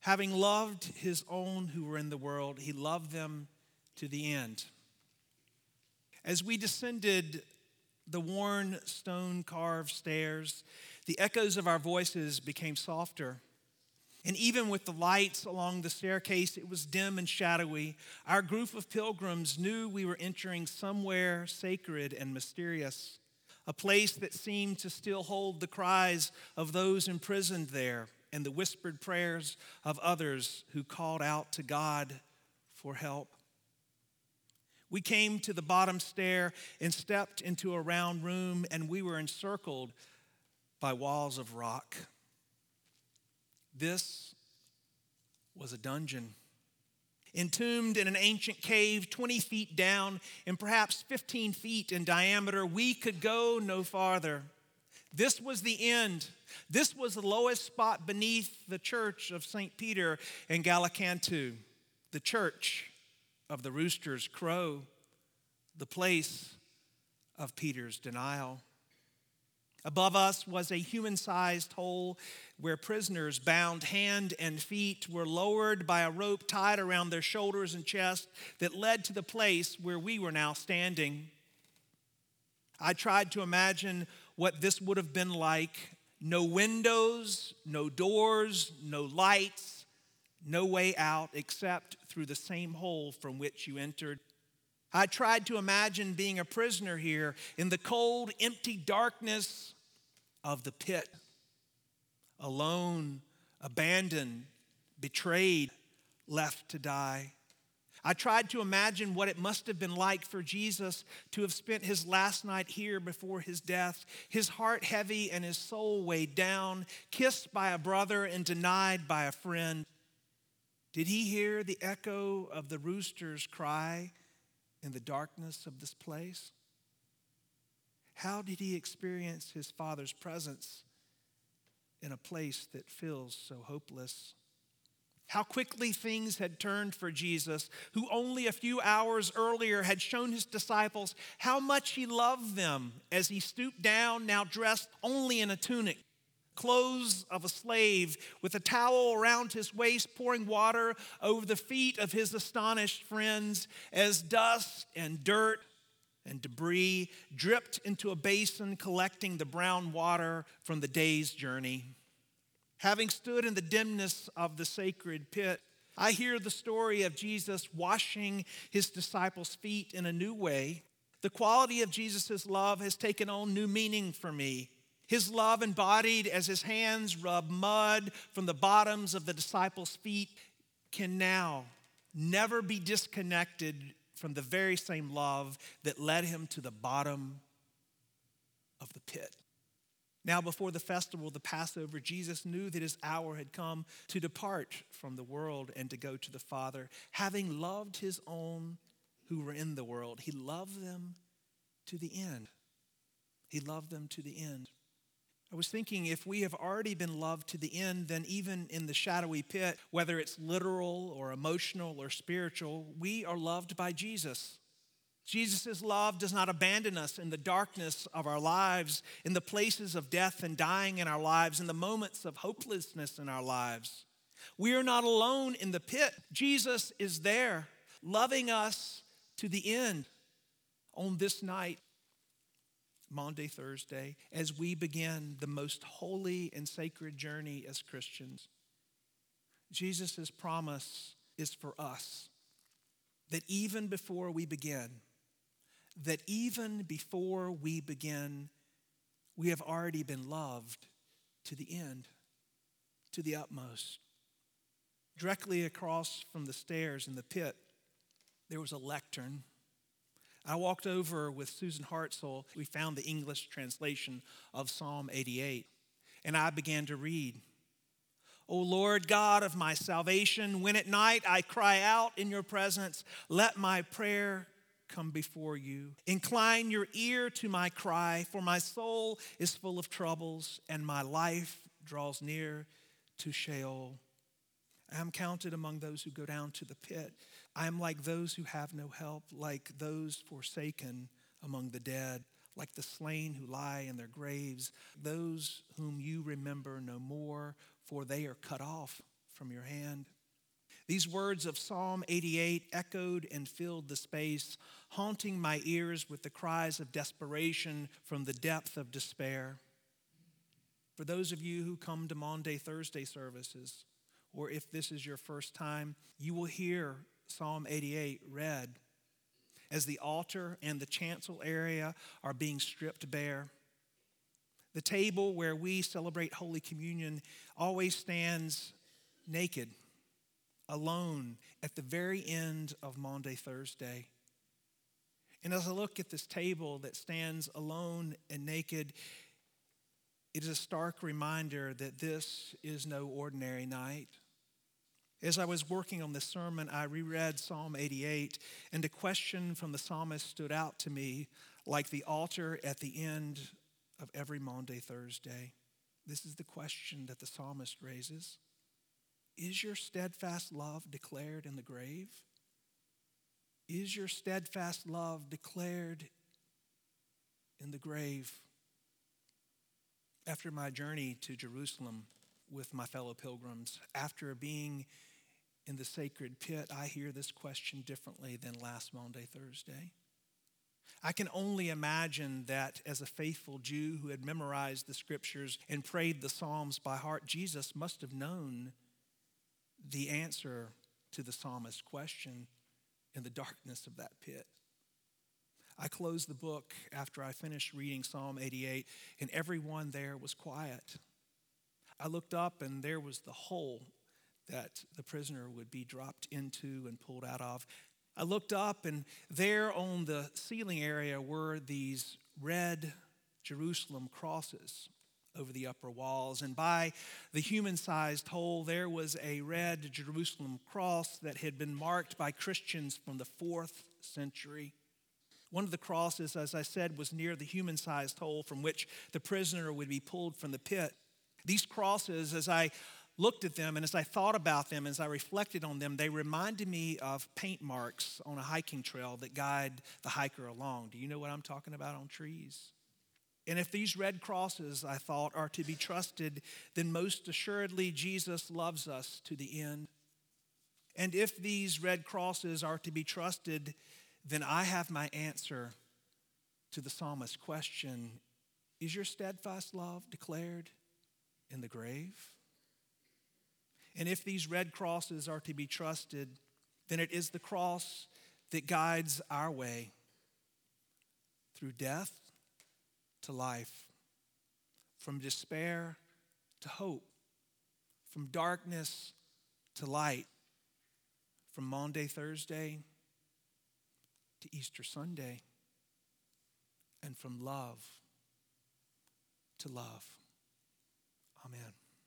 Having loved his own who were in the world, he loved them to the end. As we descended the worn stone-carved stairs, the echoes of our voices became softer. And even with the lights along the staircase, it was dim and shadowy. Our group of pilgrims knew we were entering somewhere sacred and mysterious, a place that seemed to still hold the cries of those imprisoned there and the whispered prayers of others who called out to God for help. We came to the bottom stair and stepped into a round room, and we were encircled by walls of rock. This was a dungeon, entombed in an ancient cave 20 feet down and perhaps 15 feet in diameter. We could go no farther. This was the end. This was the lowest spot beneath the church of St. Peter in Gallicantu, the church of the rooster's crow, the place of Peter's denial. Above us was a human-sized hole where prisoners bound hand and feet were lowered by a rope tied around their shoulders and chest that led to the place where we were now standing. I tried to imagine what this would have been like. No windows, no doors, no lights, no way out except through the same hole from which you entered. I tried to imagine being a prisoner here in the cold, empty darkness of the pit, alone, abandoned, betrayed, left to die. I tried to imagine what it must have been like for Jesus to have spent his last night here before his death, his heart heavy and his soul weighed down, kissed by a brother and denied by a friend. Did he hear the echo of the rooster's cry in the darkness of this place? How did he experience his Father's presence in a place that feels so hopeless? How quickly things had turned for Jesus, who only a few hours earlier had shown his disciples how much he loved them as he stooped down, now dressed only in a tunic, clothes of a slave, with a towel around his waist, pouring water over the feet of his astonished friends as dust and dirt and debris dripped into a basin, collecting the brown water from the day's journey. Having stood in the dimness of the sacred pit, I hear the story of Jesus washing his disciples' feet in a new way. The quality of Jesus' love has taken on new meaning for me. His love embodied as his hands rub mud from the bottoms of the disciples' feet can now never be disconnected from the very same love that led him to the bottom of the pit. Now, before the festival, the Passover, Jesus knew that his hour had come to depart from the world and to go to the Father. Having loved his own who were in the world, he loved them to the end. He loved them to the end. I was thinking, if we have already been loved to the end, then even in the shadowy pit, whether it's literal or emotional or spiritual, we are loved by Jesus. Jesus' love does not abandon us in the darkness of our lives, in the places of death and dying in our lives, in the moments of hopelessness in our lives. We are not alone in the pit. Jesus is there, loving us to the end. On this night, Maundy, Thursday, as we begin the most holy and sacred journey as Christians, Jesus' promise is for us that even before we begin, we have already been loved to the end, to the utmost. Directly across from the stairs in the pit, there was a lectern. I walked over with Susan Hartzell. We found the English translation of Psalm 88, and I began to read. O Lord God of my salvation, when at night I cry out in your presence, let my prayer come before you. Incline your ear to my cry, for my soul is full of troubles, and my life draws near to Sheol. I am counted among those who go down to the pit. I am like those who have no help, like those forsaken among the dead, like the slain who lie in their graves, those whom you remember no more, for they are cut off from your hand. These words of Psalm 88 echoed and filled the space, haunting my ears with the cries of desperation from the depth of despair. For those of you who come to Maundy Thursday services, or if this is your first time, you will hear Psalm 88 read as the altar and the chancel area are being stripped bare. The table where we celebrate Holy Communion always stands naked, alone at the very end of Maundy Thursday. And as I look at this table that stands alone and naked, it is a stark reminder that this is no ordinary night. As I was working on this sermon, I reread Psalm 88, and a question from the psalmist stood out to me like the altar at the end of every Maundy Thursday. This is the question that the psalmist raises. Is your steadfast love declared in the grave? Is your steadfast love declared in the grave? After my journey to Jerusalem with my fellow pilgrims, after being in the sacred pit, I hear this question differently than last Maundy Thursday. I can only imagine that as a faithful Jew who had memorized the scriptures and prayed the Psalms by heart, Jesus must have known the answer to the psalmist's question in the darkness of that pit. I closed the book after I finished reading Psalm 88, and everyone there was quiet. I looked up, and there was the hole that the prisoner would be dropped into and pulled out of. I looked up, and there on the ceiling area were these red Jerusalem crosses over the upper walls. And by the human-sized hole, there was a red Jerusalem cross that had been marked by Christians from the 4th century. One of the crosses, as I said, was near the human-sized hole from which the prisoner would be pulled from the pit. These crosses, as I looked at them and as I thought about them, as I reflected on them, they reminded me of paint marks on a hiking trail that guide the hiker along. Do you know what I'm talking about on trees? And if these red crosses, I thought, are to be trusted, then most assuredly Jesus loves us to the end. And if these red crosses are to be trusted, then I have my answer to the psalmist's question. Is your steadfast love declared in the grave? And if these red crosses are to be trusted, then it is the cross that guides our way through death to life, from despair to hope, from darkness to light, from Maundy Thursday to Easter Sunday, and from love to love. Amen.